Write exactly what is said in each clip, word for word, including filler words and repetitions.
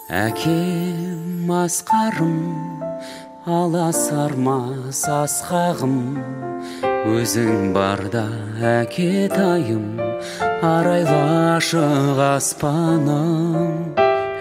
Әкем асқарым, аласармас асқағым, өзің барда әкетайым, арайлы ашық аспаным.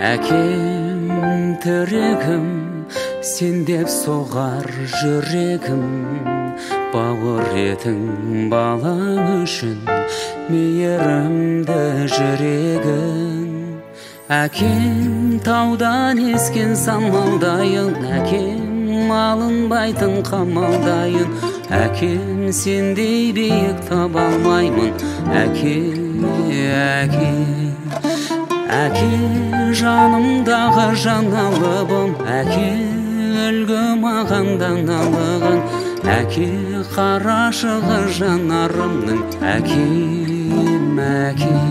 Әкем тірегім, сен деп соғар жүрегім, бауыр етің балаң үшін мейірімді жүрегің. Әкем таудан ескен самалдайын, әкем алынбайтын қамалдайын, әкем сендей биік таба алмаймын. Әке, әке, әке жанымдағы жаналыбым, әке үлгі маған даналығың, әке қарашығы жанарымның, әкем, әкем.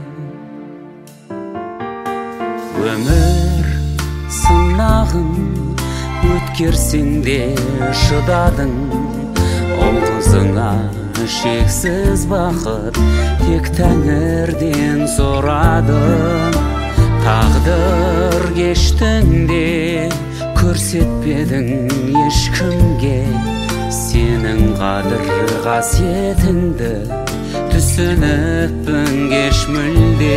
Өмір сынағын өткерсең де шыдадың, ұлызыңа шексіз бақыт тек тәңірден сорадың. Тағдыр кештің де көрсетпедің ешкімге, сенің қадір қасиетіңді түсініппін кеш мүлде.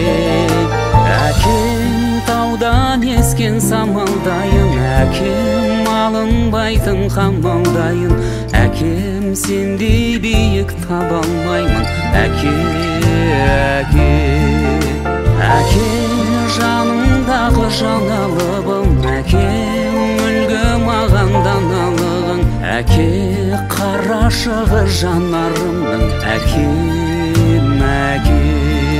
Әкем таудан ескен самалдайын, әкем алынбайтын қамалдайын, әкем сендей биік таба алмаймын. Әке, әке, әке жанымдағы жаналыбым, әкем үлгі маған даналығың, әке қарашығы жанарымның, әкем, әкем.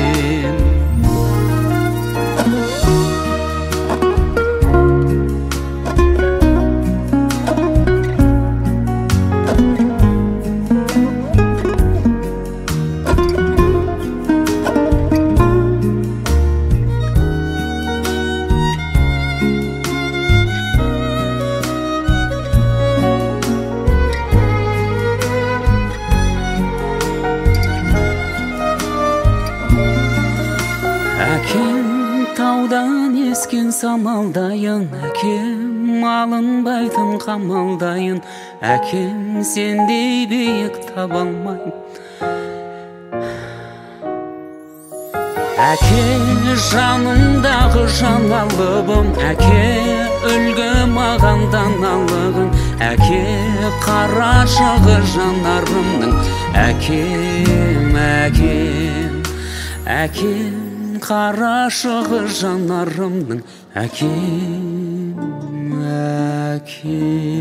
Әкем таудан ескен самалдайын, әкем алынбайтын қамалдайын, әкем сендей биік таба алмаймын. Әке жанымдағы жаналыбым, әке үлгі маған даналығың, әке қарашығы жанарымның, әкем, әкем, әкем қарашығы жанарымның, әкем, әкем.